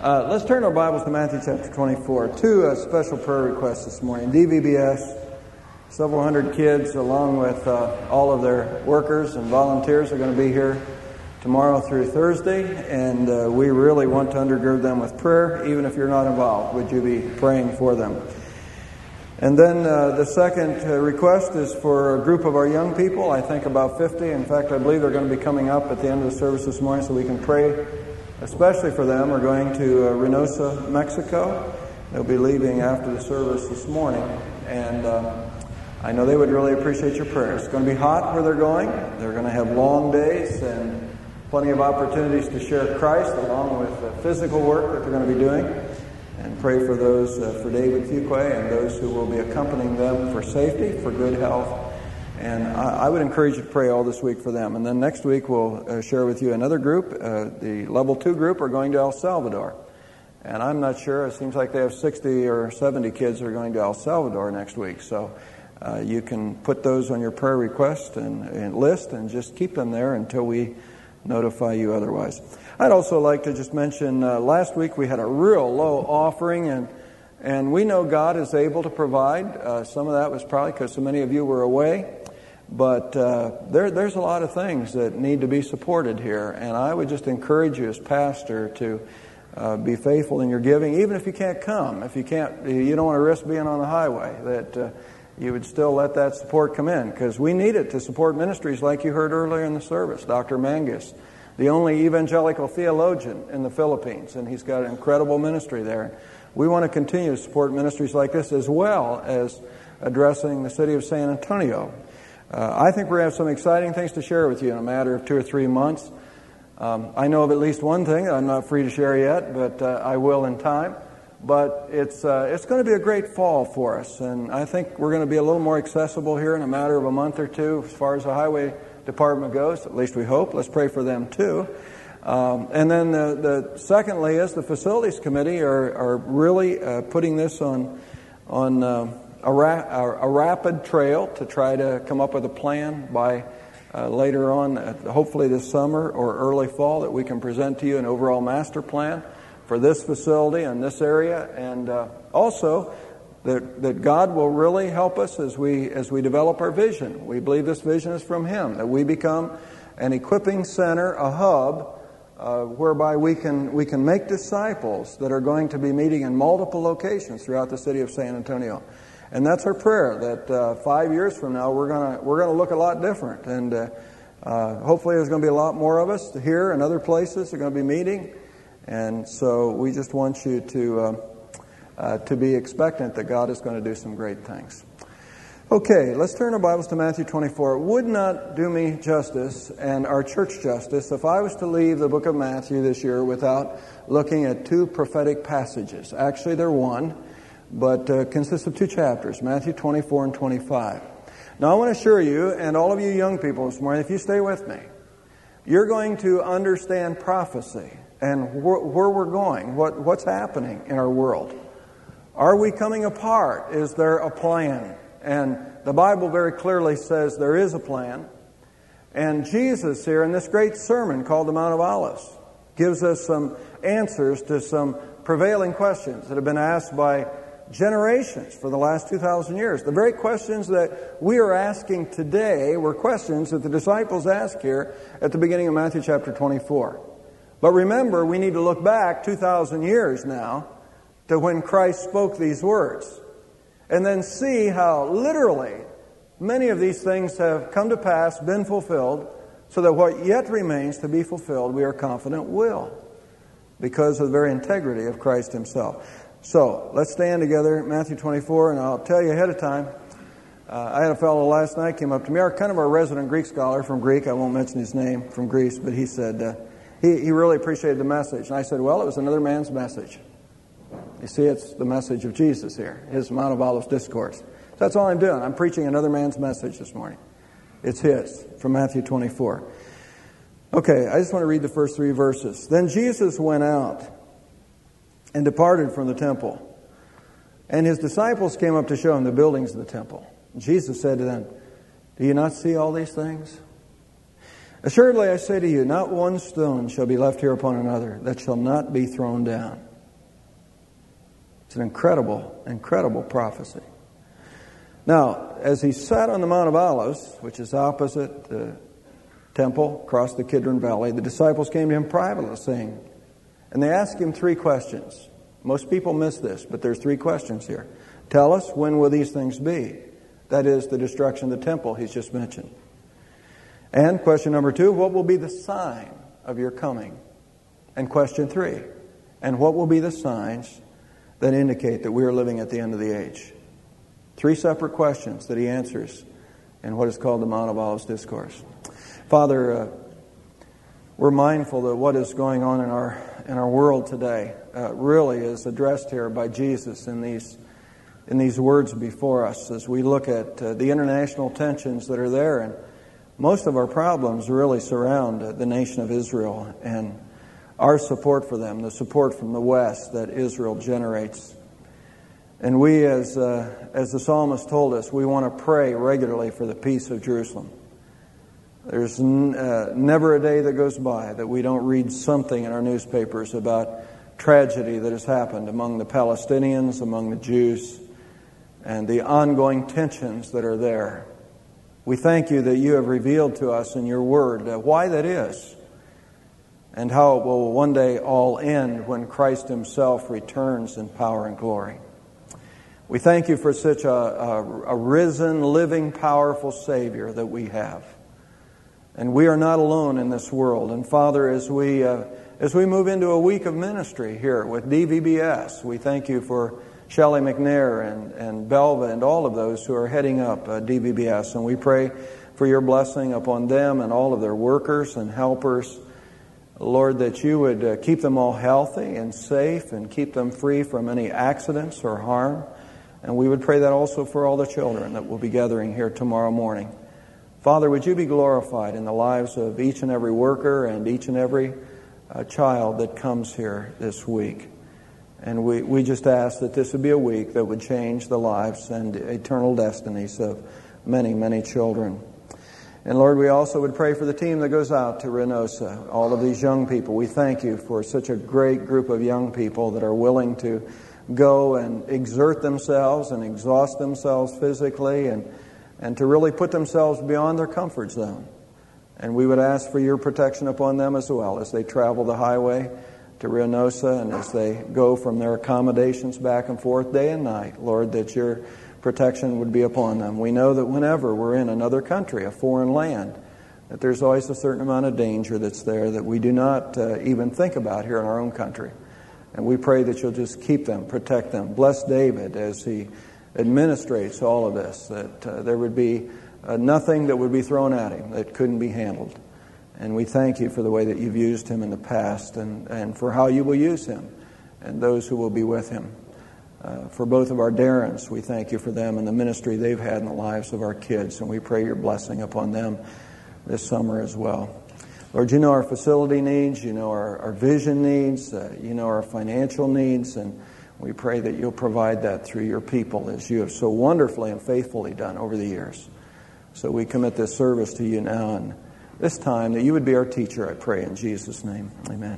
Let's turn our Bibles to Matthew chapter 24. Two special prayer requests this morning. DVBS, several hundred kids along with all of their workers and volunteers are going to be here tomorrow through Thursday, and we really want to undergird them with prayer. Even if you're not involved, would you be praying for them? And then the second request is for a group of our young people, I think about 50. In fact, I believe they're going to be coming up at the end of the service this morning so we can pray especially for them. We're going to Reynosa, Mexico. They'll be leaving after the service this morning. And I know they would really appreciate your prayers. It's going to be hot where they're going. They're going to have long days and plenty of opportunities to share Christ along with the physical work that they're going to be doing. And pray for those, for David Fuqua and those who will be accompanying them for safety, for good health. And I would encourage you to pray all this week for them. And then next week we'll share with you another group. The Level 2 group are going to El Salvador. And I'm not sure. It seems like they have 60 or 70 kids that are going to El Salvador next week. So you can put those on your prayer request and list and just keep them there until we notify you otherwise. I'd also like to just mention last week we had a real low offering, and we know God is able to provide. Some of that was probably because so many of you were away. But there's a lot of things that need to be supported here, and I would just encourage you as pastor to be faithful in your giving, even if you can't come. If you can't, you don't want to risk being on the highway, that you would still let that support come in, because we need it to support ministries like you heard earlier in the service. Dr. Mangus, the only evangelical theologian in the Philippines, and he's got an incredible ministry there. We want to continue to support ministries like this as well as addressing the city of San Antonio. I think we're going to have some exciting things to share with you in a matter of 2 or 3 months. I know of at least one thing I'm not free to share yet, but I will in time. But it's going to be a great fall for us, and I think we're going to be a little more accessible here in a matter of a month or two as far as the highway department goes. At least we hope. Let's pray for them too. And then the secondly is the facilities committee are really putting this on a rapid trail to try to come up with a plan by later on, hopefully this summer or early fall, that we can present to you an overall master plan for this facility and this area, and also that God will really help us as we develop our vision. We believe this vision is from Him, that we become an equipping center, a hub, whereby we can make disciples that are going to be meeting in multiple locations throughout the city of San Antonio. And that's our prayer, that 5 years from now we're gonna look a lot different, and hopefully there's going to be a lot more of us here and other places that are going to be meeting. And so we just want you to be expectant that God is going to do some great things. Okay, let's turn our Bibles to Matthew 24. It would not do me justice and our church justice if I was to leave the book of Matthew this year without looking at 2 prophetic passages. Actually, they're one, but consists of 2 chapters, Matthew 24 and 25. Now, I want to assure you, and all of you young people this morning, if you stay with me, you're going to understand prophecy and where we're going, what's happening in our world. Are we coming apart? Is there a plan? And the Bible very clearly says there is a plan. And Jesus here in this great sermon called the Mount of Olives gives us some answers to some prevailing questions that have been asked by generations for the last 2,000 years. The very questions that we are asking today were questions that the disciples asked here at the beginning of Matthew chapter 24. But remember, we need to look back 2,000 years now to when Christ spoke these words, and then see how literally many of these things have come to pass, been fulfilled, so that what yet remains to be fulfilled, we are confident will, because of the very integrity of Christ Himself. So, let's stand together, Matthew 24, and I'll tell you ahead of time. I had a fellow last night came up to me, kind of our resident Greek scholar from Greek, I won't mention his name, from Greece, but he said he really appreciated the message. And I said, well, it was another man's message. You see, it's the message of Jesus here, His Mount of Olives discourse. So that's all I'm doing. I'm preaching another man's message this morning. It's his, from Matthew 24. Okay, I just want to read the first 3 verses. Then Jesus went out and departed from the temple. And His disciples came up to show Him the buildings of the temple. Jesus said to them, do you not see all these things? Assuredly I say to you, not one stone shall be left here upon another that shall not be thrown down. It's an incredible, incredible prophecy. Now, as he sat on the Mount of Olives, which is opposite the temple, across the Kidron Valley, the disciples came to him privately, saying, and they asked him 3 questions. Most people miss this, but there's 3 questions here. Tell us, when will these things be? That is, the destruction of the temple he's just mentioned. And question number 2, what will be the sign of your coming? And question 3, and what will be the signs that indicate that we are living at the end of the age? 3 separate questions that he answers in what is called the Mount of Olives Discourse. Father, we're mindful that what is going on in our world today really is addressed here by Jesus in these words before us as we look at the international tensions that are there. And most of our problems really surround the nation of Israel and our support for them, the support from the West that Israel generates. And we, as the psalmist told us, we want to pray regularly for the peace of Jerusalem. There's never a day that goes by that we don't read something in our newspapers about tragedy that has happened among the Palestinians, among the Jews, and the ongoing tensions that are there. We thank you that you have revealed to us in your word why that is, and how it will one day all end when Christ himself returns in power and glory. We thank you for such a risen, living, powerful Savior that we have. And we are not alone in this world. And Father, as we move into a week of ministry here with DVBS, we thank you for Shelley McNair and Belva and all of those who are heading up DVBS. And we pray for your blessing upon them and all of their workers and helpers. Lord, that you would keep them all healthy and safe and keep them free from any accidents or harm. And we would pray that also for all the children that will be gathering here tomorrow morning. Father, would you be glorified in the lives of each and every worker and each and every child that comes here this week. And we just ask that this would be a week that would change the lives and eternal destinies of many, many children. And Lord, we also would pray for the team that goes out to Reynosa, all of these young people. We thank you for such a great group of young people that are willing to go and exert themselves and exhaust themselves physically and to really put themselves beyond their comfort zone. And we would ask for your protection upon them as well as they travel the highway to Reynosa and as they go from their accommodations back and forth day and night. Lord, that your protection would be upon them. We know that whenever we're in another country, a foreign land, that there's always a certain amount of danger that's there that we do not even think about here in our own country. And we pray that you'll just keep them, protect them. Bless David as he administrates all of this, that there would be nothing that would be thrown at him that couldn't be handled. And we thank you for the way that you've used him in the past and for how you will use him and those who will be with him. For both of our Darrens, we thank you for them and the ministry they've had in the lives of our kids. And we pray your blessing upon them this summer as well. Lord, you know our facility needs, you know our vision needs, you know our financial needs, and we pray that you'll provide that through your people as you have so wonderfully and faithfully done over the years. So we commit this service to you now, and this time that you would be our teacher, I pray in Jesus' name. Amen.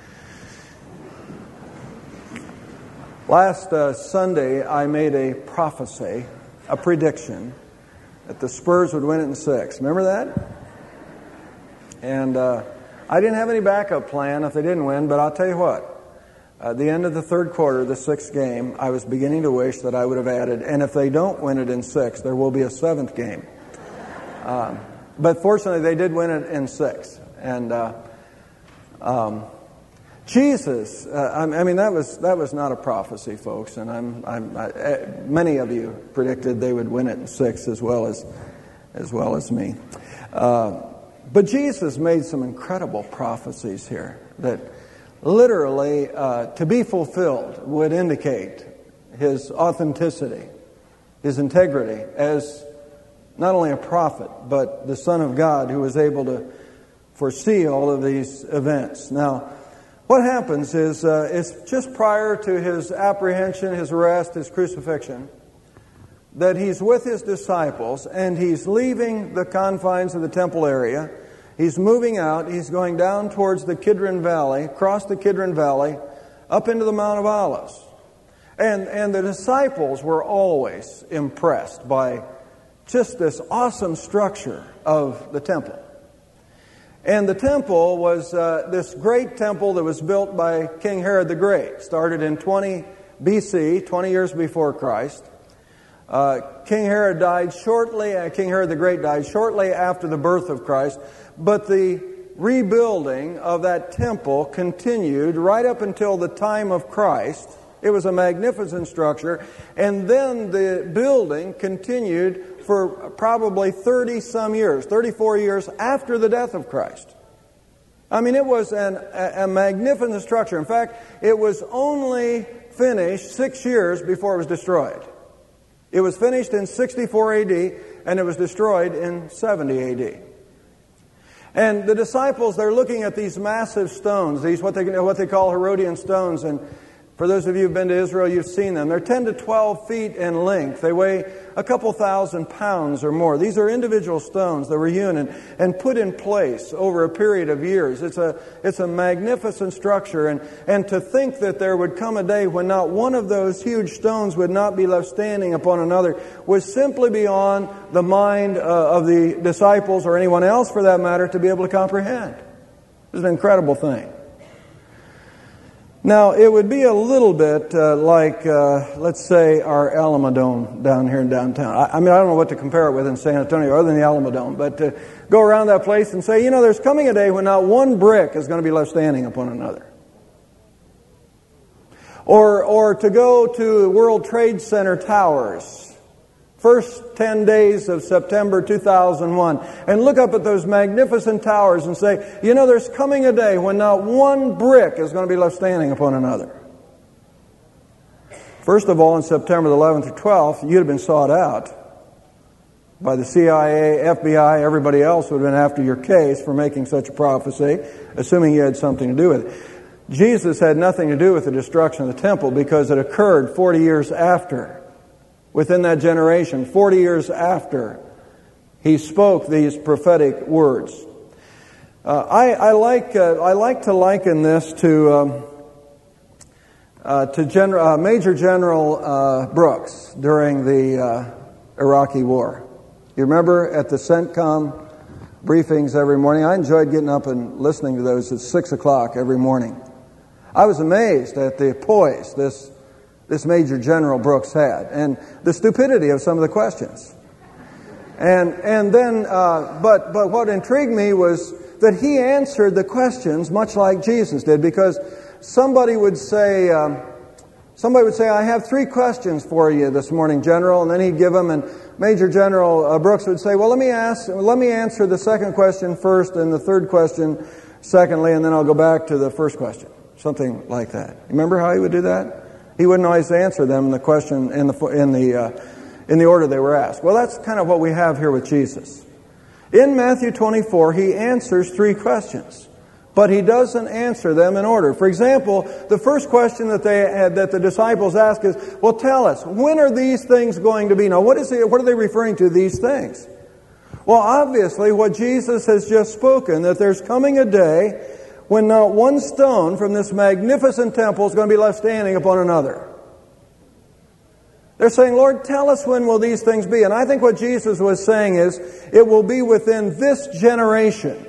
Last Sunday, I made a prophecy, a prediction, that the Spurs would win it in 6. Remember that? And I didn't have any backup plan if they didn't win, but I'll tell you what. At the end of the third quarter, the 6th game, I was beginning to wish that I would have added, and if they don't win it in 6, there will be a 7th game. But fortunately, they did win it in 6. And Jesus, I mean, that was not a prophecy, folks. And many of you predicted they would win it in 6 as well as me. But Jesus made some incredible prophecies here that literally, to be fulfilled, would indicate his authenticity, his integrity as not only a prophet, but the Son of God who was able to foresee all of these events. Now, what happens is it's just prior to his apprehension, his arrest, his crucifixion, that he's with his disciples and he's leaving the confines of the temple area. He's moving out. He's going down towards the Kidron Valley, across the Kidron Valley, up into the Mount of Olives. And the disciples were always impressed by just this awesome structure of the temple. And the temple was this great temple that was built by King Herod the Great. Started in 20 BC, 20 years before Christ. King Herod the Great died shortly after the birth of Christ. But the rebuilding of that temple continued right up until the time of Christ. It was a magnificent structure. And then the building continued for probably 30-some years, 34 years after the death of Christ. I mean, it was a magnificent structure. In fact, it was only finished 6 years before it was destroyed. It was finished in 64 A.D., and it was destroyed in 70 A.D. And the disciples, they're looking at these massive stones, these what they call Herodian stones, and for those of you who've been to Israel, you've seen them. They're 10 to 12 feet in length. They weigh a couple thousand pounds or more. These are individual stones that were hewn and put in place over a period of years. It's a magnificent structure. And to think that there would come a day when not one of those huge stones would not be left standing upon another was simply beyond the mind of the disciples or anyone else for that matter to be able to comprehend. It's an incredible thing. Now, it would be a little bit like, let's say, our Alamodome down here in downtown. I mean, I don't know what to compare it with in San Antonio other than the Alamodome, but to go around that place and say, there's coming a day when not one brick is going to be left standing upon another. Or to go to World Trade Center towers, first 10 days of September 2001, and look up at those magnificent towers and say, there's coming a day when not one brick is going to be left standing upon another. First of all, on September the 11th or 12th, you'd have been sought out by the CIA, FBI, everybody else would have been after your case for making such a prophecy, assuming you had something to do with it. Jesus had nothing to do with the destruction of the temple because it occurred 40 years after. Within that generation, 40 years after, he spoke these prophetic words. I like to liken this to Major General Brooks during the Iraqi War. You remember at the CENTCOM briefings every morning? I enjoyed getting up and listening to those at 6 o'clock every morning. I was amazed at the poise this Major General Brooks had, and the stupidity of some of the questions. And then, but what intrigued me was that he answered the questions much like Jesus did, because somebody would say, I have 3 questions for you this morning, General, and then he'd give them, and Major General Brooks would say, well, let me answer the second question first and the third question secondly, and then I'll go back to the first question. Something like that. Remember how he would do that? He wouldn't always answer them in the question in the order they were asked. Well, that's kind of what we have here with Jesus. In Matthew 24, he answers 3 questions, but he doesn't answer them in order. For example, the first question that the disciples ask is, "Well, tell us, when are these things going to be?" Now, what are they referring to? These things. Well, obviously, what Jesus has just spoken, that there's coming a day when not one stone from this magnificent temple is going to be left standing upon another. They're saying, "Lord, tell us when will these things be?" And I think what Jesus was saying is, it will be within this generation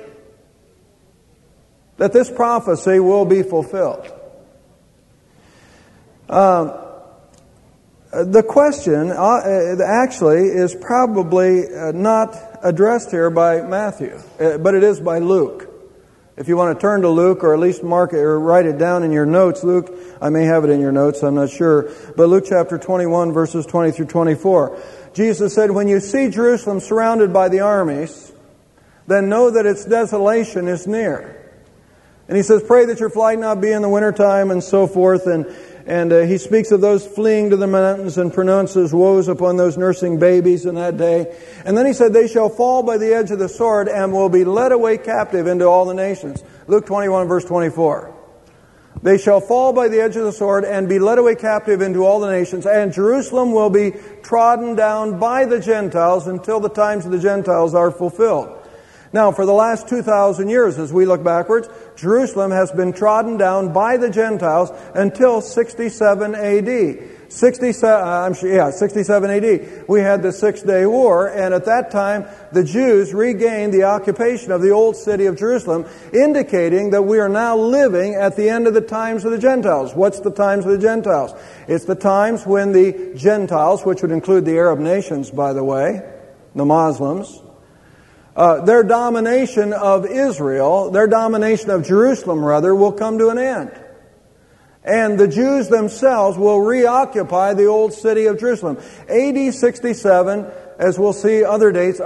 that this prophecy will be fulfilled. The question actually is probably not addressed here by Matthew, but it is by Luke. If you want to turn to Luke, or at least mark it or write it down in your notes, Luke, I may have it in your notes, I'm not sure, but Luke chapter 21, verses 20 through 24. Jesus said, "When you see Jerusalem surrounded by the armies, then know that its desolation is near." And he says, "Pray that your flight not be in the wintertime," and so forth. And he speaks of those fleeing to the mountains and pronounces woes upon those nursing babies in that day. And then he said, "They shall fall by the edge of the sword and will be led away captive into all the nations." Luke 21, verse 24. "They shall fall by the edge of the sword and be led away captive into all the nations, and Jerusalem will be trodden down by the Gentiles until the times of the Gentiles are fulfilled." Now, for the last 2,000 years, as we look backwards, Jerusalem has been trodden down by the Gentiles until 67 A.D. 67 AD, we had the Six-Day War, and at that time, the Jews regained the occupation of the old city of Jerusalem, indicating that we are now living at the end of the times of the Gentiles. What's the times of the Gentiles? It's the times when the Gentiles, which would include the Arab nations, by the way, the Muslims, their domination of Israel, their domination of Jerusalem, rather, will come to an end. And the Jews themselves will reoccupy the old city of Jerusalem. AD 67, as we'll see other dates,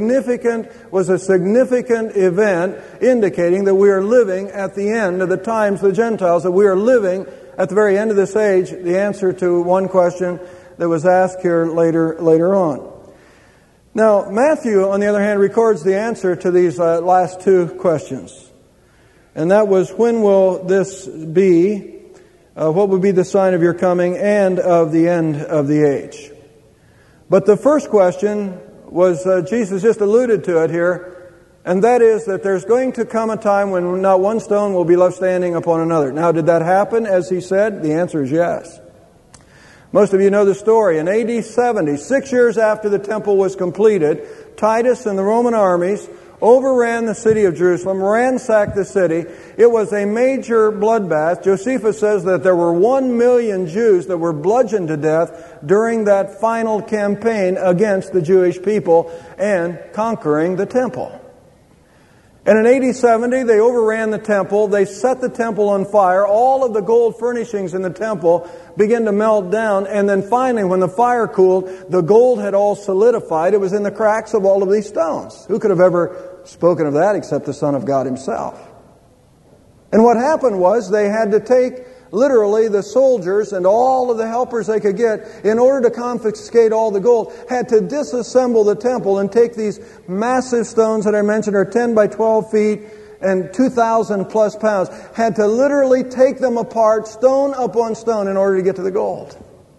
was a significant event indicating that we are living at the end of the times of the Gentiles, that we are living at the very end of this age, the answer to one question that was asked here later on. Now, Matthew, on the other hand, records the answer to these last two questions. And that was, when will this be? What would be the sign of your coming and of the end of the age? But the first question was, Jesus just alluded to it here, and that is that there's going to come a time when not one stone will be left standing upon another. Now, did that happen, as he said? The answer is yes. Most of you know the story. In AD 70, 6 years after the temple was completed, Titus and the Roman armies overran the city of Jerusalem, ransacked the city. It was a major bloodbath. Josephus says that there were 1 million Jews that were bludgeoned to death during that final campaign against the Jewish people and conquering the temple. And in AD 70, they overran the temple. They set the temple on fire. All of the gold furnishings in the temple began to melt down. And then finally, when the fire cooled, the gold had all solidified. It was in the cracks of all of these stones. Who could have ever spoken of that except the Son of God Himself? And what happened was they had to take literally the soldiers and all of the helpers they could get, in order to confiscate all the gold, had to disassemble the temple and take these massive stones that I mentioned are 10 by 12 feet and 2,000 plus pounds, had to literally take them apart stone upon stone in order to get to the gold.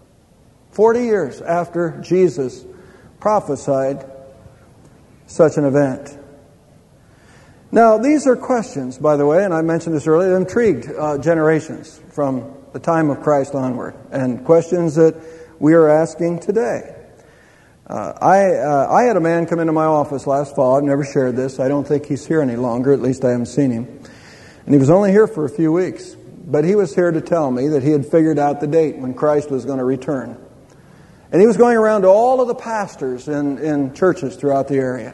40 years after Jesus prophesied such an event. Now, these are questions, by the way, and I mentioned this earlier, that intrigued generations from the time of Christ onward, and questions that we are asking today. I had a man come into my office last fall. I've never shared this. I don't think he's here any longer. At least I haven't seen him. And he was only here for a few weeks. But he was here to tell me that he had figured out the date when Christ was going to return. And he was going around to all of the pastors in churches throughout the area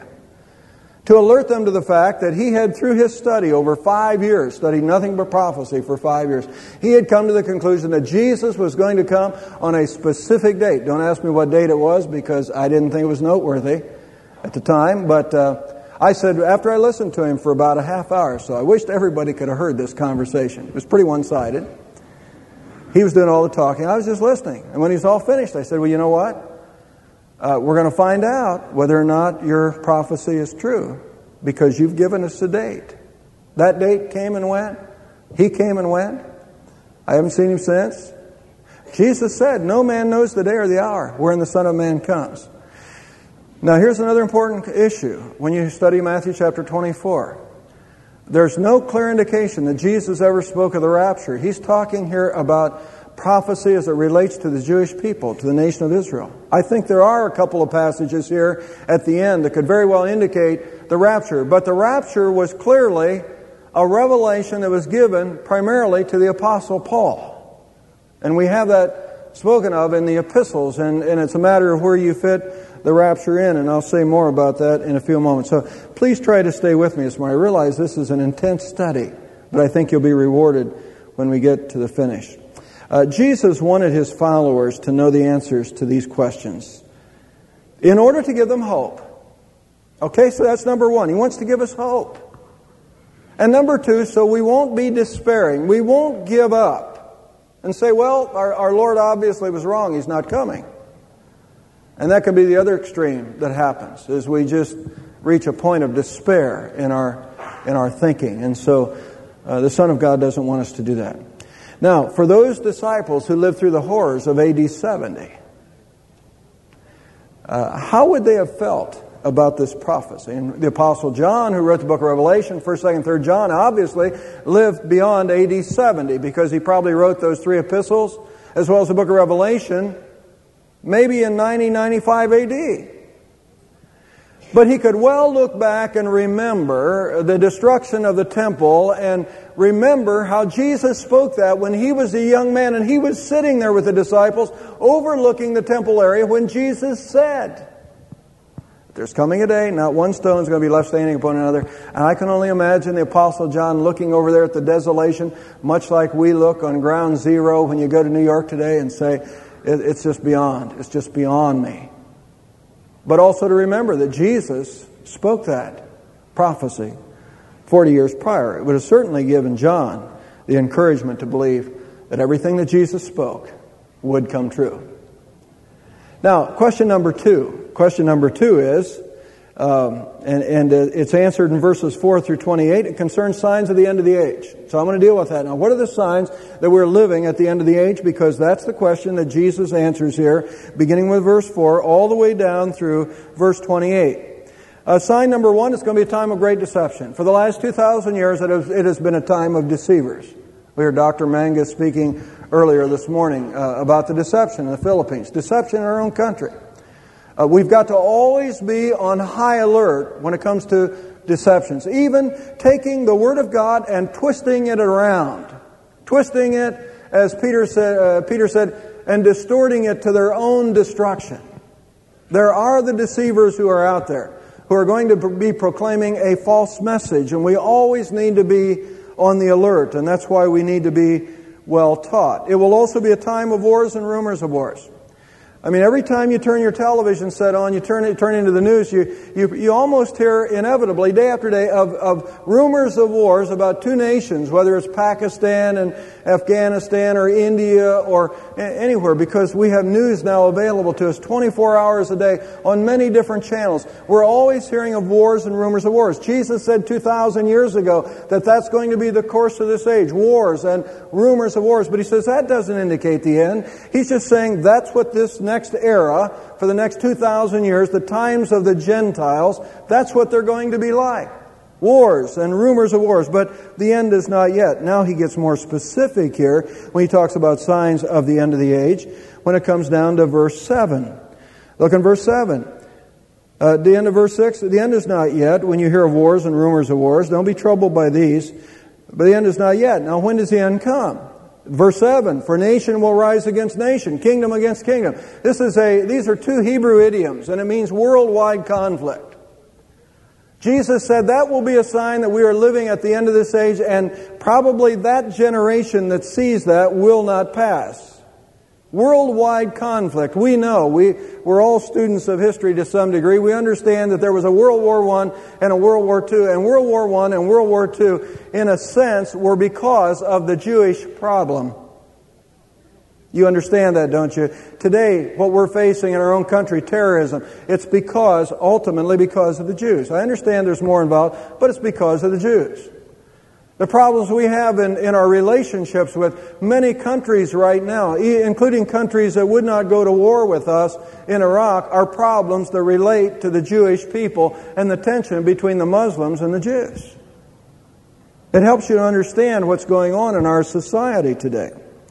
to alert them to the fact that he had, through his study over 5 years, studied nothing but prophecy for 5 years, he had come to the conclusion that Jesus was going to come on a specific date. Don't ask me what date it was, because I didn't think it was noteworthy at the time. But I said, after I listened to him for about a half hour, so I wished everybody could have heard this conversation. It was pretty one-sided. He was doing all the talking. I was just listening. And when he was all finished, I said, well, you know what? We're going to find out whether or not your prophecy is true, because you've given us a date. That date came and went. He came and went. I haven't seen him since. Jesus said, no man knows the day or the hour wherein the Son of Man comes. Now, here's another important issue when you study Matthew chapter 24. There's no clear indication that Jesus ever spoke of the rapture. He's talking here about prophecy as it relates to the Jewish people, to the nation of Israel. I think there are a couple of passages here at the end that could very well indicate the rapture. But the rapture was clearly a revelation that was given primarily to the Apostle Paul. And we have that spoken of in the epistles, and it's a matter of where you fit the rapture in, and I'll say more about that in a few moments. So please try to stay with me this morning. I realize this is an intense study, but I think you'll be rewarded when we get to the finish. Jesus wanted His followers to know the answers to these questions in order to give them hope. Okay, so that's number one. He wants to give us hope. And number two, so we won't be despairing. We won't give up and say, well, our Lord obviously was wrong. He's not coming. And that could be the other extreme that happens, is we just reach a point of despair in our thinking. And so the Son of God doesn't want us to do that. Now, for those disciples who lived through the horrors of AD 70, how would they have felt about this prophecy? And the Apostle John, who wrote the book of Revelation, 1st, 2nd, 3rd John, obviously lived beyond AD 70, because he probably wrote those 3 epistles as well as the book of Revelation, maybe in 90-95 AD. But he could well look back and remember the destruction of the temple and remember how Jesus spoke that when he was a young man and he was sitting there with the disciples overlooking the temple area when Jesus said, "There's coming a day, not one stone is going to be left standing upon another." And I can only imagine the Apostle John looking over there at the desolation, much like we look on ground zero when you go to New York today and say, it's just beyond me. But also to remember that Jesus spoke that prophecy 40 years prior. It would have certainly given John the encouragement to believe that everything that Jesus spoke would come true. Now, question number two. Question number two is, it's answered in verses 4 through 28. It concerns signs of the end of the age. So I'm going to deal with that. Now, what are the signs that we're living at the end of the age? Because that's the question that Jesus answers here, beginning with verse 4, all the way down through verse 28. Sign number one, it's going to be a time of great deception. For the last 2,000 years, it has been a time of deceivers. We heard Dr. Mangus speaking earlier this morning about the deception in the Philippines, deception in our own country. We've got to always be on high alert when it comes to deceptions. Even taking the Word of God and twisting it around. Twisting it, as Peter said, and distorting it to their own destruction. There are the deceivers who are out there, who are going to be proclaiming a false message. And we always need to be on the alert. And that's why we need to be well taught. It will also be a time of wars and rumors of wars. I mean, every time you turn your television set on, you turn into the news, you almost hear inevitably, day after day, of rumors of wars about two nations, whether it's Pakistan and Afghanistan or India or anywhere, because we have news now available to us 24 hours a day on many different channels. We're always hearing of wars and rumors of wars. Jesus said 2,000 years ago that that's going to be the course of this age, wars and rumors of wars. But he says that doesn't indicate the end. He's just saying that's what this next era, for the next 2,000 years, the times of the Gentiles, that's what they're going to be like. Wars and rumors of wars, but the end is not yet. Now he gets more specific here when he talks about signs of the end of the age, when it comes down to verse 7. Look in verse 7. At the end of verse 6, the end is not yet. When you hear of wars and rumors of wars, don't be troubled by these, but the end is not yet. Now when does the end come? Verse 7, for nation will rise against nation, kingdom against kingdom. These are two Hebrew idioms, and it means worldwide conflict. Jesus said that will be a sign that we are living at the end of this age, and probably that generation that sees that will not pass. Worldwide conflict. We know, we're all students of history to some degree. We understand that there was a World War I and a World War II, and World War I and World War II, in a sense, were because of the Jewish problem. You understand that, don't you? Today, what we're facing in our own country, terrorism, it's ultimately because of the Jews. I understand there's more involved, but it's because of the Jews. The problems we have in our relationships with many countries right now, including countries that would not go to war with us in Iraq, are problems that relate to the Jewish people and the tension between the Muslims and the Jews. It helps you to understand what's going on in our society today.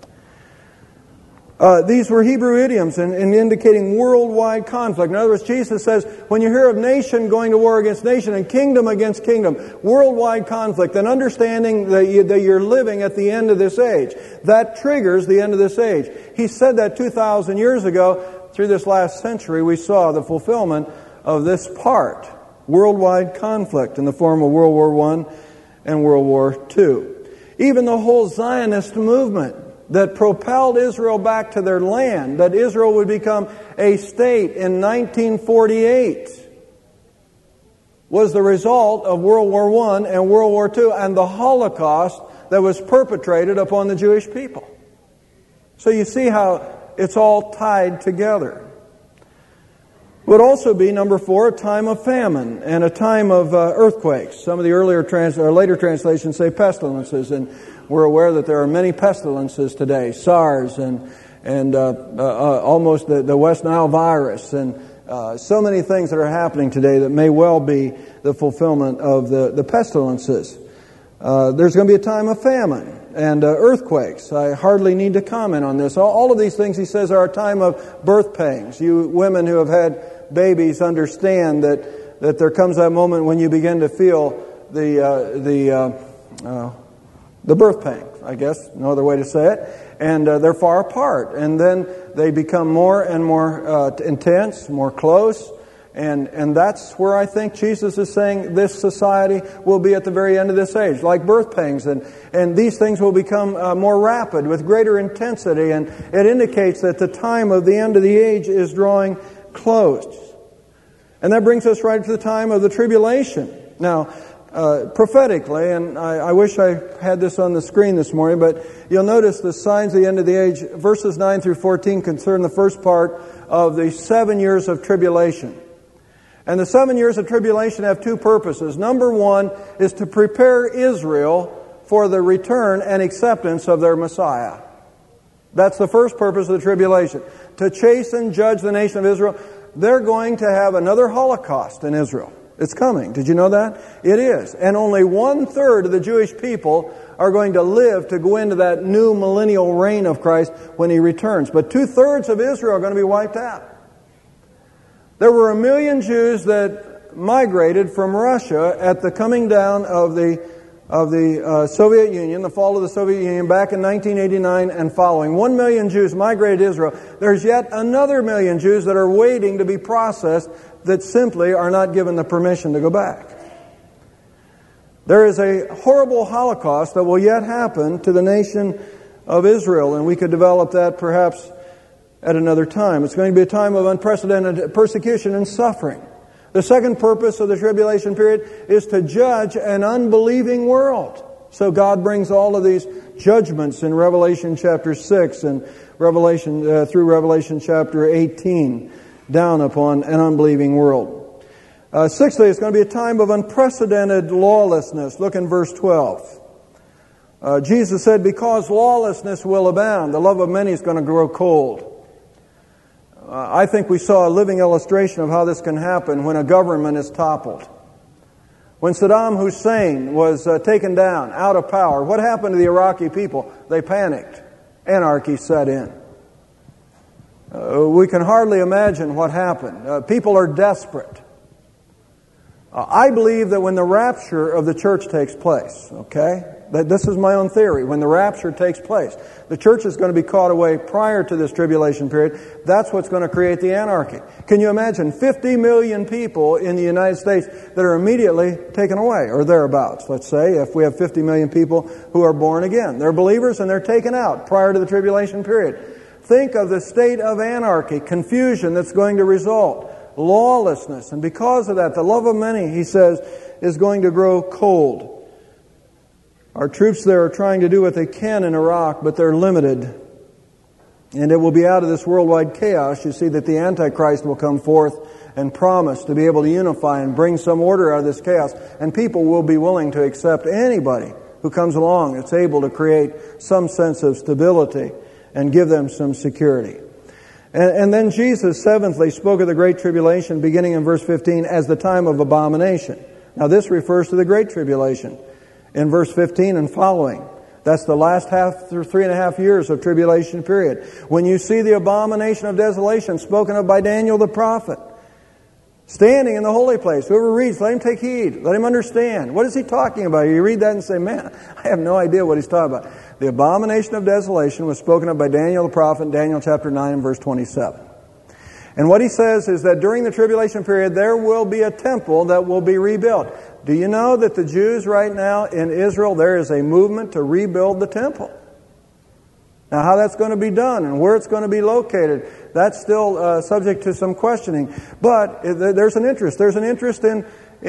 These were Hebrew idioms in indicating worldwide conflict. In other words, Jesus says, when you hear of nation going to war against nation and kingdom against kingdom, worldwide conflict, then understanding that you're living at the end of this age. That triggers the end of this age. He said that 2,000 years ago. Through this last century, we saw the fulfillment of this part. Worldwide conflict in the form of World War I and World War II. Even the whole Zionist movement that propelled Israel back to their land, that Israel would become a state in 1948, was the result of World War I and World War II and the Holocaust that was perpetrated upon the Jewish people. So you see how it's all tied together. It would also be, number 4, a time of famine and a time of earthquakes. Some of the later translations say pestilences, and we're aware that there are many pestilences today, SARS and almost the West Nile virus, and so many things that are happening today that may well be the fulfillment of the pestilences. There's going to be a time of famine. and earthquakes. I hardly need to comment on this. All of these things, he says, are a time of birth pangs. You women who have had babies understand that there comes that moment when you begin to feel the birth pang, I guess, no other way to say it. And they're far apart. And then they become more and more intense, more close. And that's where I think Jesus is saying this society will be at the very end of this age, like birth pangs. And these things will become more rapid, with greater intensity. And it indicates that the time of the end of the age is drawing close. And that brings us right to the time of the tribulation. Now, prophetically, and I wish I had this on the screen this morning, but you'll notice the signs of the end of the age, verses 9 through 14 concern the first part of the 7 years of tribulation. And the 7 years of tribulation have two purposes. Number one is to prepare Israel for the return and acceptance of their Messiah. That's the first purpose of the tribulation. To chasten, judge the nation of Israel. They're going to have another Holocaust in Israel. It's coming. Did you know that? It is. And only 1/3 of the Jewish people are going to live to go into that new millennial reign of Christ when He returns. But 2/3 of Israel are going to be wiped out. There were 1 million Jews that migrated from Russia at the coming down of the Soviet Union, the fall of the Soviet Union back in 1989 and following. 1 million Jews migrated to Israel. There's yet another 1 million Jews that are waiting to be processed that simply are not given the permission to go back. There is a horrible Holocaust that will yet happen to the nation of Israel, and we could develop that perhaps at another time. It's going to be a time of unprecedented persecution and suffering. The second purpose of the tribulation period is to judge an unbelieving world. So God brings all of these judgments in Revelation chapter 6 and through Revelation chapter 18 down upon an unbelieving world. Sixthly, it's going to be a time of unprecedented lawlessness. Look in verse 12. Jesus said, because lawlessness will abound, the love of many is going to grow cold. I think we saw a living illustration of how this can happen when a government is toppled. When Saddam Hussein was taken down, out of power, what happened to the Iraqi people? They panicked. Anarchy set in. We can hardly imagine what happened. People are desperate. I believe that when the rapture of the church takes place, this is my own theory, when the rapture takes place, the church is going to be caught away prior to this tribulation period. That's what's going to create the anarchy. Can you imagine 50 million people in the United States that are immediately taken away, or thereabouts, let's say, if we have 50 million people who are born again. They're believers and they're taken out prior to the tribulation period. Think of the state of anarchy, confusion that's going to result. Lawlessness. And because of that, the love of many, he says, is going to grow cold. Our troops there are trying to do what they can in Iraq, but they're limited. And it will be out of this worldwide chaos, you see, that the Antichrist will come forth and promise to be able to unify and bring some order out of this chaos. And people will be willing to accept anybody who comes along that's able to create some sense of stability and give them some security. And then Jesus, seventhly, spoke of the Great Tribulation, beginning in verse 15, as the time of abomination. Now this refers to the Great Tribulation in verse 15 and following. That's the last 3.5 years of tribulation period. When you see the abomination of desolation spoken of by Daniel the prophet, standing in the holy place, whoever reads, let him take heed, let him understand. What is he talking about? You read that and say, man, I have no idea what he's talking about. The abomination of desolation was spoken of by Daniel the prophet in Daniel chapter 9 and verse 27. And what he says is that during the tribulation period, there will be a temple that will be rebuilt. Do you know that the Jews right now in Israel, there is a movement to rebuild the temple? Now, how that's going to be done and where it's going to be located, that's still subject to some questioning. But there's an interest. There's an interest in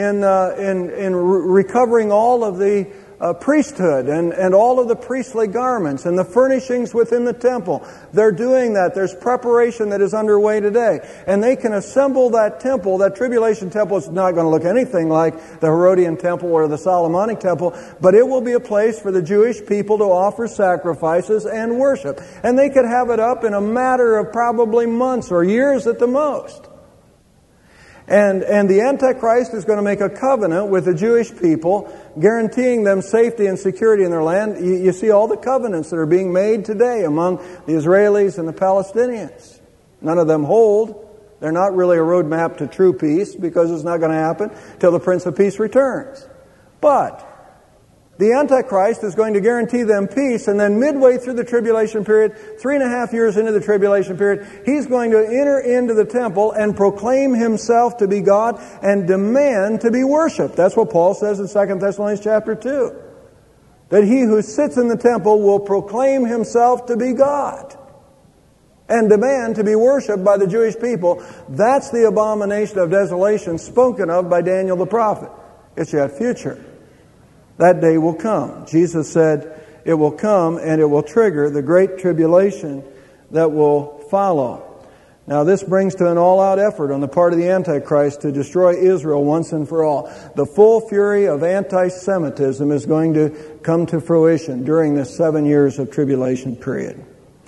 recovering all of the priesthood and all of the priestly garments and the furnishings within the temple. They're doing that. There's preparation that is underway today. And they can assemble that temple. That tribulation temple is not going to look anything like the Herodian temple or the Solomonic temple, but it will be a place for the Jewish people to offer sacrifices and worship. And they could have it up in a matter of probably months or years at the most. And the Antichrist is going to make a covenant with the Jewish people, guaranteeing them safety and security in their land. You see all the covenants that are being made today among the Israelis and the Palestinians. None of them hold. They're not really a roadmap to true peace, because it's not going to happen till the Prince of Peace returns. But the Antichrist is going to guarantee them peace, and then midway through the tribulation period, 3.5 years into the tribulation period, he's going to enter into the temple and proclaim himself to be God and demand to be worshipped. That's what Paul says in 2 Thessalonians chapter 2. That he who sits in the temple will proclaim himself to be God and demand to be worshipped by the Jewish people. That's the abomination of desolation spoken of by Daniel the prophet. It's yet future. That day will come. Jesus said it will come, and it will trigger the great tribulation that will follow. Now this brings to an all-out effort on the part of the Antichrist to destroy Israel once and for all. The full fury of anti-Semitism is going to come to fruition during this 7 years of tribulation period.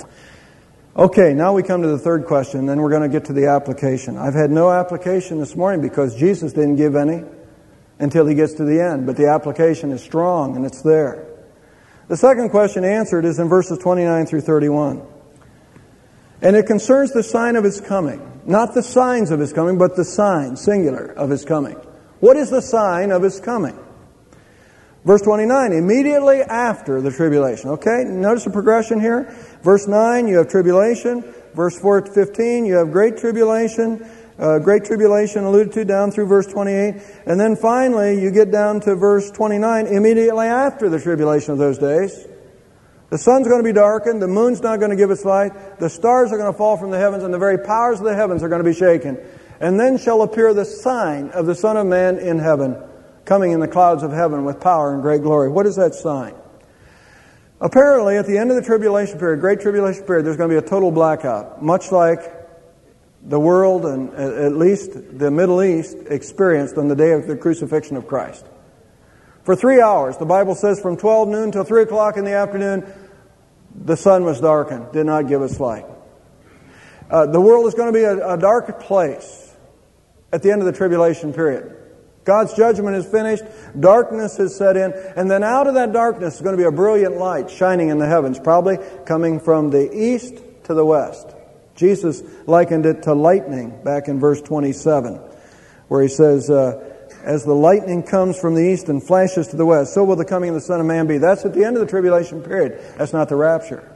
Okay, now we come to the third question, then we're going to get to the application. I've had no application this morning because Jesus didn't give any until he gets to the end. But the application is strong, and it's there. The second question answered is in verses 29 through 31. And it concerns the sign of his coming. Not the signs of his coming, but the sign, singular, of his coming. What is the sign of his coming? Verse 29, immediately after the tribulation. Okay, notice the progression here. Verse 9, you have tribulation. Verse 15, you have great tribulation. Great tribulation alluded to down through verse 28. And then finally, you get down to verse 29, immediately after the tribulation of those days. The sun's going to be darkened, the moon's not going to give its light, the stars are going to fall from the heavens, and the very powers of the heavens are going to be shaken. And then shall appear the sign of the Son of Man in heaven, coming in the clouds of heaven with power and great glory. What is that sign? Apparently, at the end of the tribulation period, great tribulation period, there's going to be a total blackout, much like the world, and at least the Middle East, experienced on the day of the crucifixion of Christ. For 3 hours, the Bible says from 12 noon till 3 o'clock in the afternoon, the sun was darkened, did not give us light. The world is going to be a dark place at the end of the tribulation period. God's judgment is finished, darkness has set in, and then out of that darkness is going to be a brilliant light shining in the heavens, probably coming from the east to the west. Jesus likened it to lightning back in verse 27, where he says, as the lightning comes from the east and flashes to the west, so will the coming of the Son of Man be. That's at the end of the tribulation period. That's not the rapture.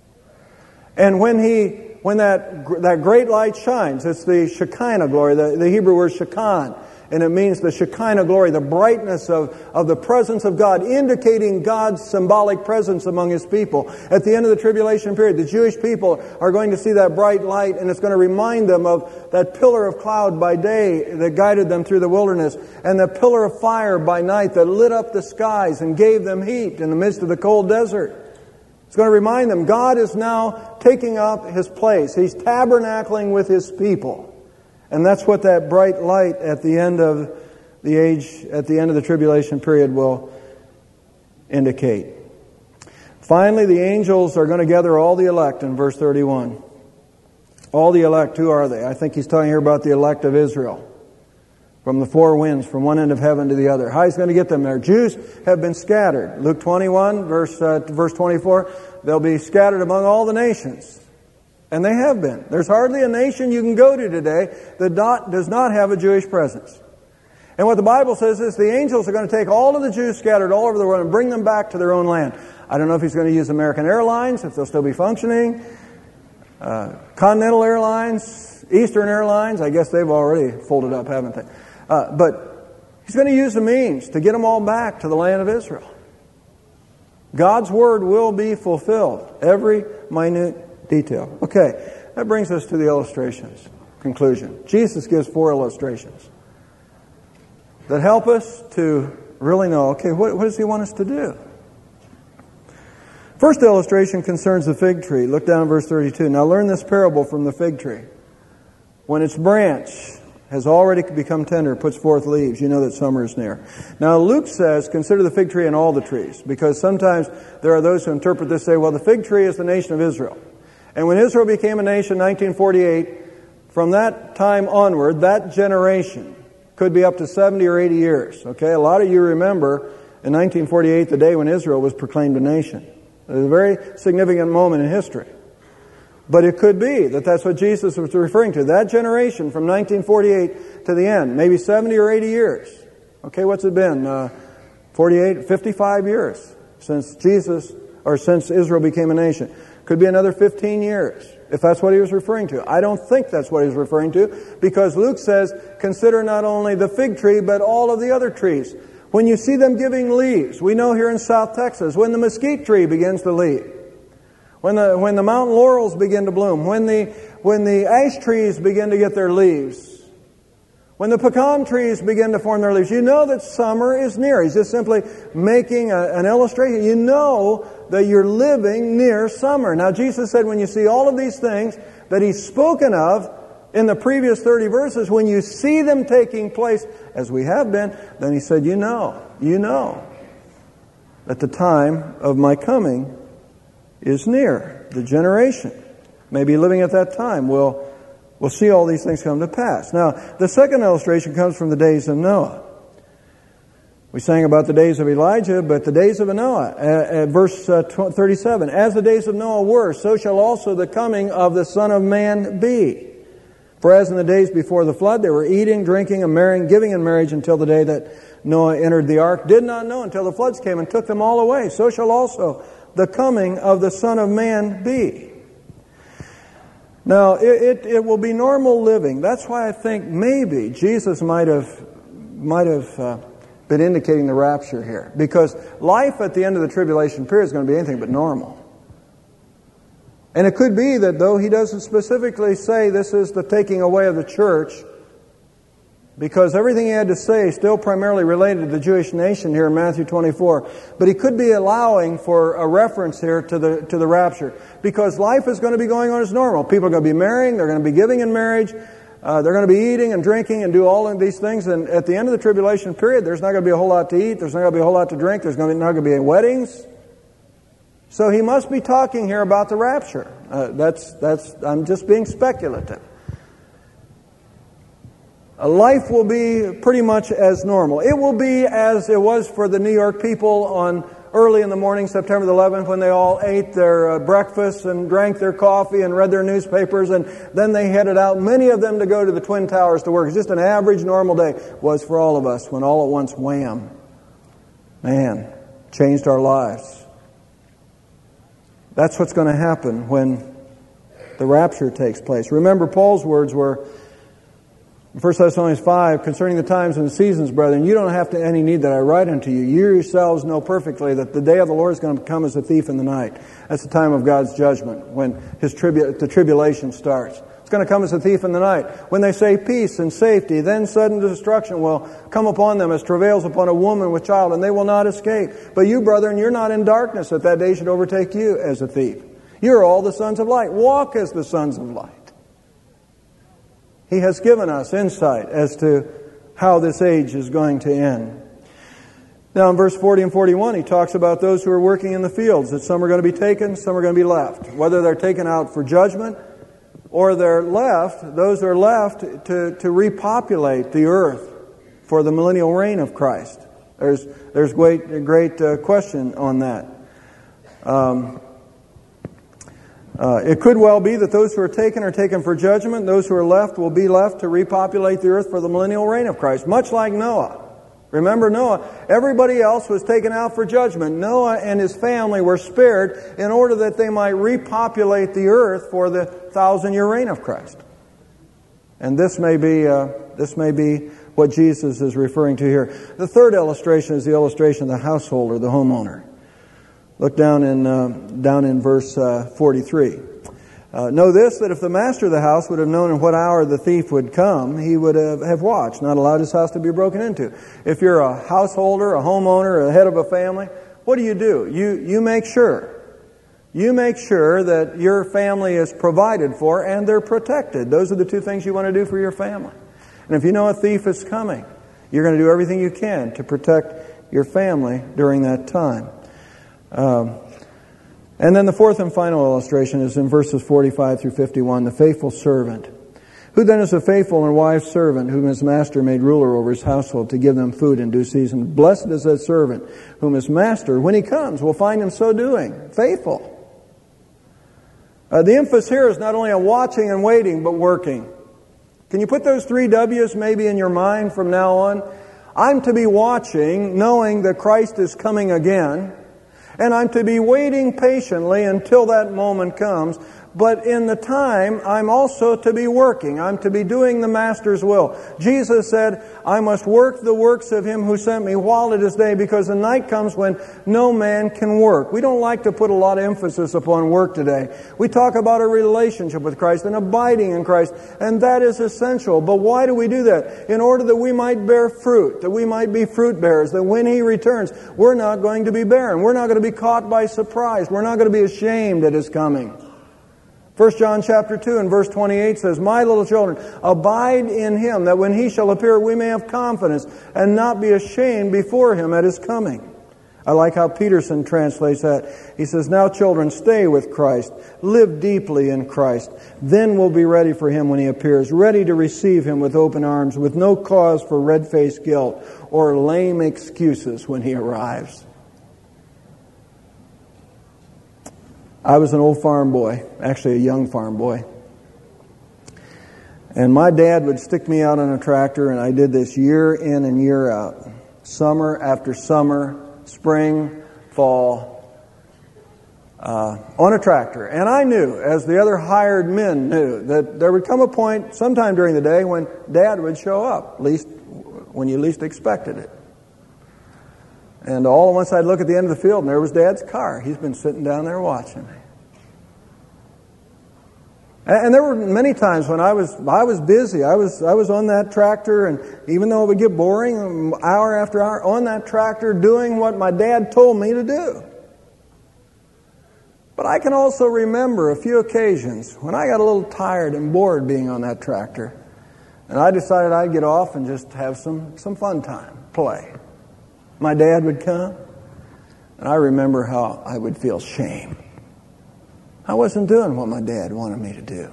And when that great light shines, it's the Shekinah glory, the Hebrew word Shekinah, and it means the Shekinah glory, the brightness of the presence of God, indicating God's symbolic presence among His people. At the end of the tribulation period, the Jewish people are going to see that bright light, and it's going to remind them of that pillar of cloud by day that guided them through the wilderness, and the pillar of fire by night that lit up the skies and gave them heat in the midst of the cold desert. It's going to remind them God is now taking up His place. He's tabernacling with His people. And that's what that bright light at the end of the age, at the end of the tribulation period will indicate. Finally, the angels are going to gather all the elect in verse 31. All the elect, who are they? I think he's talking here about the elect of Israel. From the four winds, from one end of heaven to the other. How he's going to get them there? Jews have been scattered. Luke 21, verse 24, they'll be scattered among all the nations. And they have been. There's hardly a nation you can go to today that does not have a Jewish presence. And what the Bible says is the angels are going to take all of the Jews scattered all over the world and bring them back to their own land. I don't know if he's going to use American Airlines, if they'll still be functioning. Continental Airlines, Eastern Airlines, I guess they've already folded up, haven't they? But he's going to use the means to get them all back to the land of Israel. God's word will be fulfilled. Every minute detail. Okay, that brings us to the illustrations. Conclusion. Jesus gives 4 illustrations that help us to really know, okay, what does He want us to do? First illustration concerns the fig tree. Look down at verse 32. Now learn this parable from the fig tree. When its branch has already become tender, puts forth leaves, you know that summer is near. Now Luke says, consider the fig tree and all the trees, because sometimes there are those who interpret this, say, well, the fig tree is the nation of Israel. And when Israel became a nation in 1948, from that time onward, that generation, could be up to 70 or 80 years. Okay, a lot of you remember in 1948 the day when Israel was proclaimed a nation. It was a very significant moment in history. But it could be that that's what Jesus was referring to. That generation from 1948 to the end, maybe 70 or 80 years. Okay, what's it been? 55 years since since Israel became a nation. Could be another 15 years, if that's what he was referring to. I don't think that's what he was referring to, because Luke says, consider not only the fig tree, but all of the other trees. When you see them giving leaves, we know here in South Texas, when the mesquite tree begins to leave, when the mountain laurels begin to bloom, when the ash trees begin to get their leaves, when the pecan trees begin to form their leaves, you know that summer is near. He's just simply making an illustration. You know that you're living near summer. Now, Jesus said when you see all of these things that He's spoken of in the previous 30 verses, when you see them taking place, as we have been, then He said, you know that the time of my coming is near. The generation may be living at that time will see all these things come to pass. Now, the second illustration comes from the days of Noah. We sang about the days of Elijah, but the days of Noah, verse 37, as the days of Noah were, so shall also the coming of the Son of Man be. For as in the days before the flood, they were eating, drinking, and marrying, giving in marriage until the day that Noah entered the ark, did not know until the floods came and took them all away. So shall also the coming of the Son of Man be. Now, it will be normal living. That's why I think maybe Jesus might have been indicating the rapture here. Because life at the end of the tribulation period is going to be anything but normal. And it could be that though He doesn't specifically say this is the taking away of the church, because everything He had to say still primarily related to the Jewish nation here in Matthew 24. But He could be allowing for a reference here to the rapture. Because life is going to be going on as normal. People are going to be marrying, they're going to be giving in marriage, they're going to be eating and drinking and do all of these things. And at the end of the tribulation period, there's not going to be a whole lot to eat, there's not going to be a whole lot to drink, there's not going to be any weddings. So He must be talking here about the rapture. I'm just being speculative. Life will be pretty much as normal. It will be as it was for the New York people on early in the morning, September the 11th, when they all ate their breakfast and drank their coffee and read their newspapers, and then they headed out, many of them to go to the Twin Towers to work. It's just an average, normal day. It was for all of us when all at once, wham, man, changed our lives. That's what's going to happen when the rapture takes place. Remember, Paul's words were, in 1 Thessalonians 5, concerning the times and the seasons, brethren, you don't have any need that I write unto you. You yourselves know perfectly that the day of the Lord is going to come as a thief in the night. That's the time of God's judgment, when the tribulation starts. It's going to come as a thief in the night. When they say peace and safety, then sudden destruction will come upon them as travails upon a woman with child, and they will not escape. But you, brethren, you're not in darkness, that that day should overtake you as a thief. You're all the sons of light. Walk as the sons of light. He has given us insight as to how this age is going to end. Now in verse 40 and 41, he talks about those who are working in the fields, that some are going to be taken, some are going to be left. Whether they're taken out for judgment or they're left, those are left to repopulate the earth for the millennial reign of Christ. There's great question on that. It could well be that those who are taken for judgment. Those who are left will be left to repopulate the earth for the millennial reign of Christ, much like Noah. Remember Noah, everybody else was taken out for judgment. Noah and his family were spared in order that they might repopulate the earth for the 1,000-year reign of Christ. And this may be what Jesus is referring to here. The third illustration is the illustration of the householder, the homeowner. Look down in verse 43. Know this, that if the master of the house would have known in what hour the thief would come, he would have watched, not allowed his house to be broken into. If you're a householder, a homeowner, a head of a family, what do? You make sure. You make sure that your family is provided for and they're protected. Those are the two things you want to do for your family. And if you know a thief is coming, you're going to do everything you can to protect your family during that time. And then the fourth and final illustration is in verses 45 through 51, the faithful servant Who then is a faithful and wise servant whom his master made ruler over his household to give them food in due season? Blessed is that servant whom his master, when he comes, will find him so doing. Faithful. The emphasis here is not only on watching and waiting, but working. Can you put those 3 W's maybe in your mind from now on? I'm to be watching, knowing that Christ is coming again, and I'm to be waiting patiently until that moment comes. But in the time, I'm also to be working. I'm to be doing the Master's will. Jesus said, I must work the works of Him who sent me while it is day, because the night comes when no man can work. We don't like to put a lot of emphasis upon work today. We talk about a relationship with Christ and abiding in Christ, and that is essential. But why do we do that? In order that we might bear fruit, that we might be fruit bearers, that when He returns, we're not going to be barren. We're not going to be caught by surprise. We're not going to be ashamed at His coming. 1 John chapter 2 and verse 28 says, My little children, abide in Him, that when He shall appear, we may have confidence and not be ashamed before Him at His coming. I like how Peterson translates that. He says, Now children, stay with Christ. Live deeply in Christ. Then we'll be ready for Him when He appears, ready to receive Him with open arms, with no cause for red-faced guilt or lame excuses when He arrives. I was an old farm boy, actually a young farm boy. And my dad would stick me out on a tractor, and I did this year in and year out. Summer after summer, spring, fall, on a tractor. And I knew, as the other hired men knew, that there would come a point sometime during the day when Dad would show up, at least when you least expected it. And all at once I'd look at the end of the field, and there was Dad's car. He's been sitting down there watching me. And there were many times when I was busy. I was on that tractor, and even though it would get boring, hour after hour on that tractor doing what my dad told me to do. But I can also remember a few occasions when I got a little tired and bored being on that tractor, and I decided I'd get off and just have some fun time, play. My dad would come, and I remember how I would feel shame. I wasn't doing what my dad wanted me to do.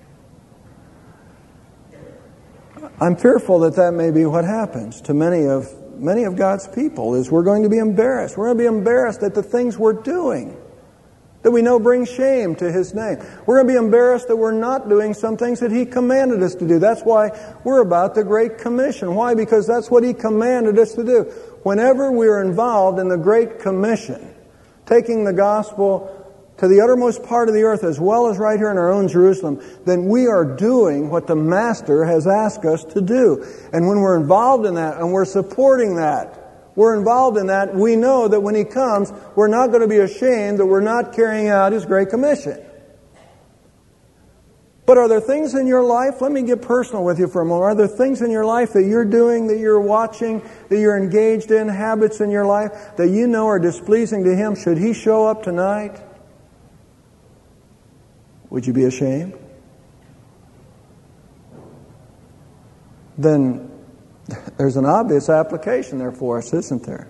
I'm fearful that may be what happens to many of God's people, is we're going to be embarrassed. We're going to be embarrassed at the things we're doing that we know bring shame to His name. We're going to be embarrassed that we're not doing some things that He commanded us to do. That's why we're about the Great Commission. Why? Because that's what He commanded us to do. Whenever we are involved in the Great Commission, taking the gospel to the uttermost part of the earth, as well as right here in our own Jerusalem, then we are doing what the Master has asked us to do. And when we're involved in that, and we're supporting that, we're involved in that, we know that when He comes, we're not going to be ashamed that we're not carrying out His Great Commission. But are there things in your life, let me get personal with you for a moment, are there things in your life that you're doing, that you're watching, that you're engaged in, habits in your life that you know are displeasing to Him? Should He show up tonight, would you be ashamed? Then there's an obvious application there for us, isn't there?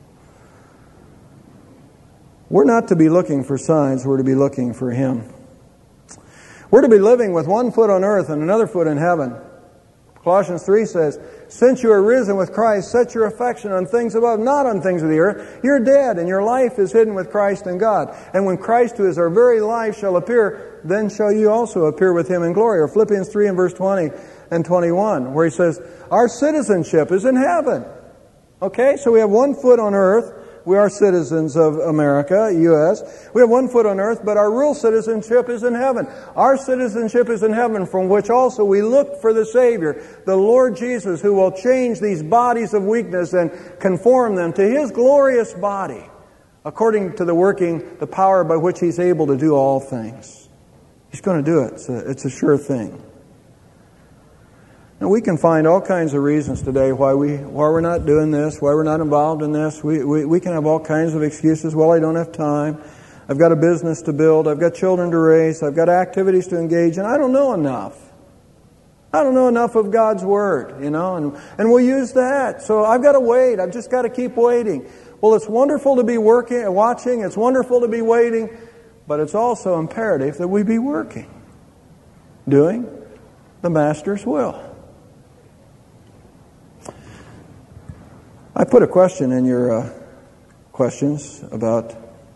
We're not to be looking for signs, we're to be looking for Him. We're to be living with one foot on earth and another foot in heaven. Colossians 3 says, Since you are risen with Christ, set your affection on things above, not on things of the earth. You're dead, and your life is hidden with Christ in God. And when Christ, who is our very life, shall appear, then shall you also appear with Him in glory. Or Philippians 3 and verse 20 and 21, where he says, our citizenship is in heaven. Okay, so we have one foot on earth. We are citizens of America, U.S. We have one foot on earth, but our real citizenship is in heaven. Our citizenship is in heaven, from which also we look for the Savior, the Lord Jesus, who will change these bodies of weakness and conform them to His glorious body, according to the power by which He's able to do all things. He's going to do it. It's a sure thing. Now, we can find all kinds of reasons today why we're not doing this, why we're not involved in this. We can have all kinds of excuses. Well, I don't have time. I've got a business to build. I've got children to raise. I've got activities to engage in. I don't know enough. I don't know enough of God's Word, and we'll use that. So I've got to wait. I've just got to keep waiting. Well, it's wonderful to be watching. It's wonderful to be waiting. But it's also imperative that we be working. Doing? the Master's will. I put a question in your questions about...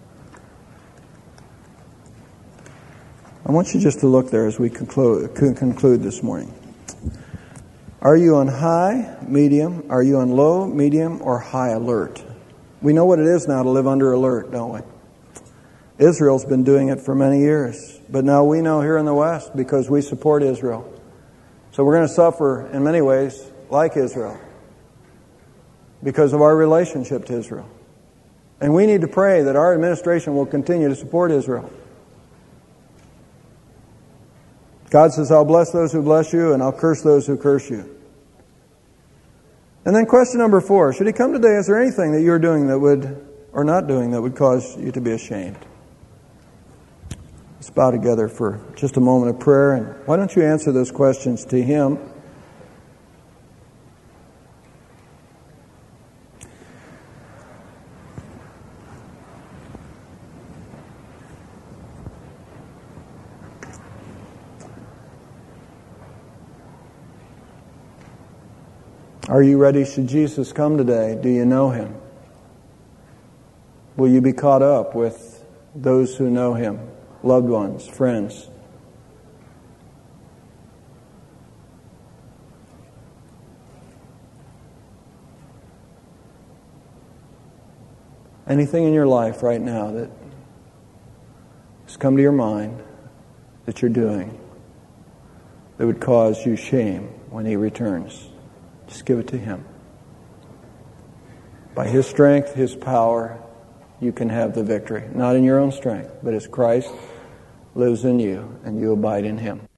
I want you just to look there as we conclude this morning. Are you on high, medium? Are you on low, medium, or high alert? We know what it is now to live under alert, don't we? Israel's been doing it for many years. But now we know here in the West, because we support Israel. So we're going to suffer in many ways like Israel because of our relationship to Israel. And we need to pray that our administration will continue to support Israel. God says, I'll bless those who bless you, and I'll curse those who curse you. And then question number 4, should He come today, is there anything that you're doing that would, or not doing, that would cause you to be ashamed? Let's bow together for just a moment of prayer, and why don't you answer those questions to Him? Are you ready should Jesus come today? Do you know Him? Will you be caught up with those who know Him, loved ones, friends? Anything in your life right now that has come to your mind that you're doing that would cause you shame when He returns? Just give it to Him. By His strength, His power, you can have the victory. Not in your own strength, but as Christ lives in you and you abide in Him.